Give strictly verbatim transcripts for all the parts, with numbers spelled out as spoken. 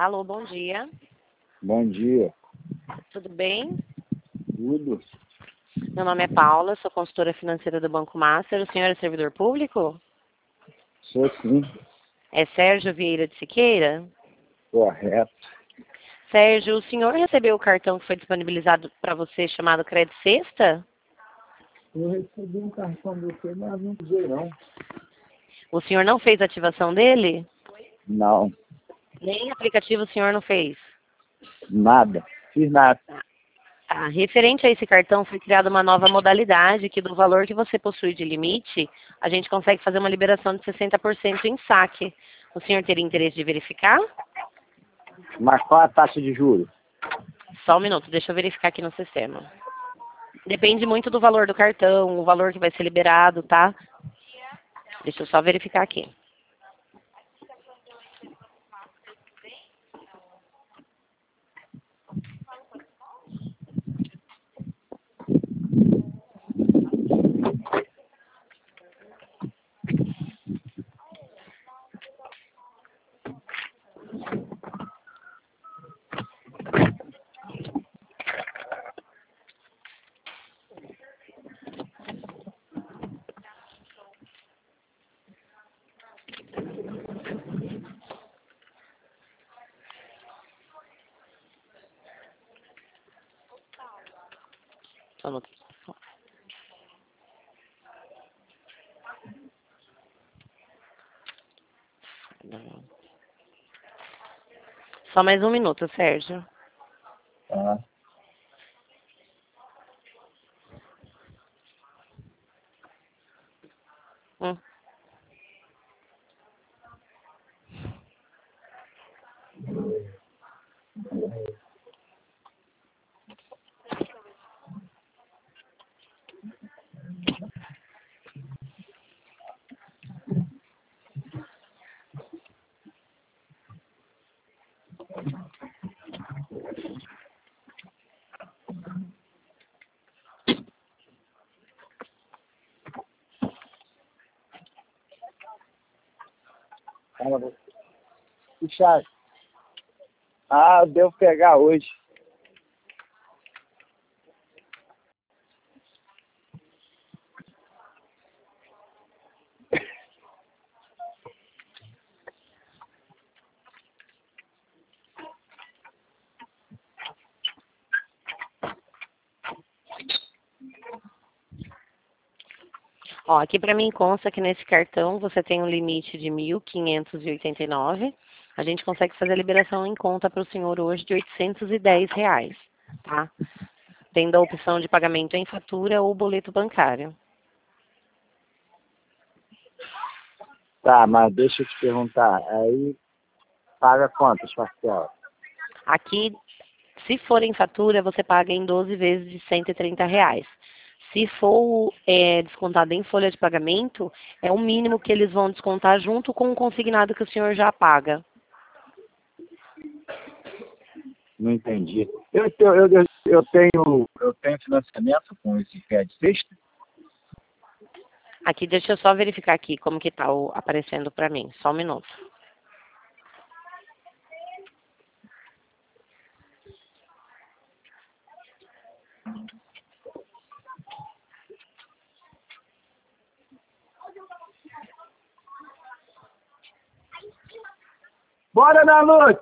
Alô, bom dia. Bom dia. Tudo bem? Tudo? Meu nome é Paula, sou consultora financeira do Banco Master. O senhor é servidor público? Sou sim. É Sérgio Vieira de Siqueira? Correto. Sérgio, o senhor recebeu o cartão que foi disponibilizado para você chamado Crédito Sexta? Eu recebi um cartão do você, mas não usei não. O senhor não fez a ativação dele? Não, Nem aplicativo o senhor não fez? nada. Fiz nada. Ah, referente a esse cartão, foi criada uma nova modalidade que do valor que você possui de limite, a gente consegue fazer uma liberação de sessenta por cento em saque. O senhor teria interesse de verificar? Mas qual a taxa de juros? Só um minuto, deixa eu verificar aqui no sistema. Depende muito do valor do cartão, o valor que vai ser liberado, tá? Deixa eu só verificar aqui. Só no... Só mais um minuto, Sérgio. Tá. Hum. Fala você. E chave? Ah, eu devo pegar hoje. Ó, aqui para mim consta que nesse cartão você tem um limite de mil quinhentos e oitenta e nove. A gente consegue fazer a liberação em conta para o senhor hoje de oitocentos e dez reais, tá? Tendo a opção de pagamento em fatura ou boleto bancário. Tá, mas deixa eu te perguntar. Aí paga quantas parcelas? Aqui, se for em fatura, você paga em doze vezes de cento e trinta reais. Se for é, descontado em folha de pagamento, é o mínimo que eles vão descontar junto com o consignado que o senhor já paga. Não entendi. Eu, eu, eu, eu, eu tenho, eu tenho financiamento com esse Crédito Sexta? Aqui, deixa eu só verificar aqui como que tá o, aparecendo para mim. Só um minuto. Bora na luta!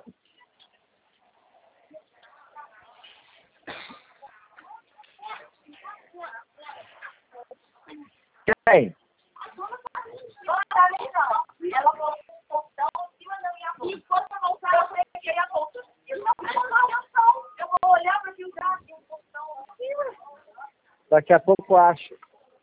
Quem? Ela colocou o portão em cima da minha bolsa. E quando eu voltar, eu peguei a bolsa. Eu não vou eu vou olhar para que o gato tem um portão. Daqui a pouco eu acho.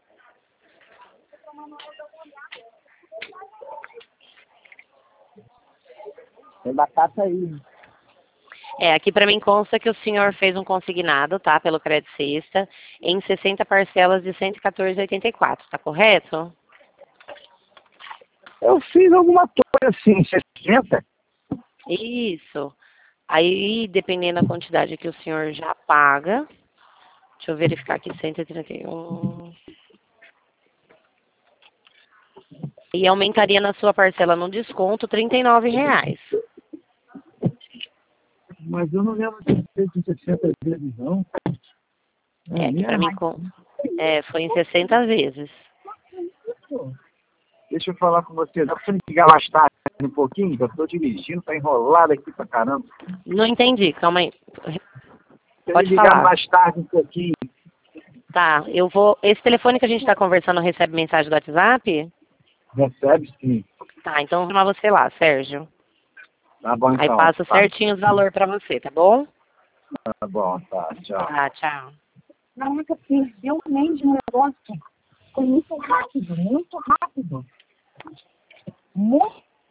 Tem batata aí. É, aqui para mim consta que o senhor fez um consignado, tá, pelo Crédito Sexta, em sessenta parcelas de cento e quatorze reais e oitenta e quatro, tá correto? Eu fiz alguma coisa assim, sessenta. Isso. Aí, dependendo da quantidade que o senhor já paga, deixa eu verificar aqui, cento e trinta e um. E aumentaria na sua parcela no desconto trinta e nove reais. mas eu não lembro de ter feito sessenta vezes, não. É, aqui pra mim com... é, foi em sessenta vezes. Deixa eu falar com você. Dá pra você me ligar mais tarde um pouquinho? Eu tô dirigindo, tá enrolado aqui pra caramba. Não entendi, calma aí. Você Pode me ligar falar. mais tarde um pouquinho. Tá, eu vou... Esse telefone que a gente tá conversando recebe mensagem do WhatsApp? Recebe sim. Tá, então vou chamar você lá, Sérgio. Tá bom, então. Aí passo tá. certinho os valores pra você, tá bom? Tá bom, tá. Tchau. Tá, tchau. Caraca, perdeu mesmo o negócio. Foi muito rápido, muito rápido. Muito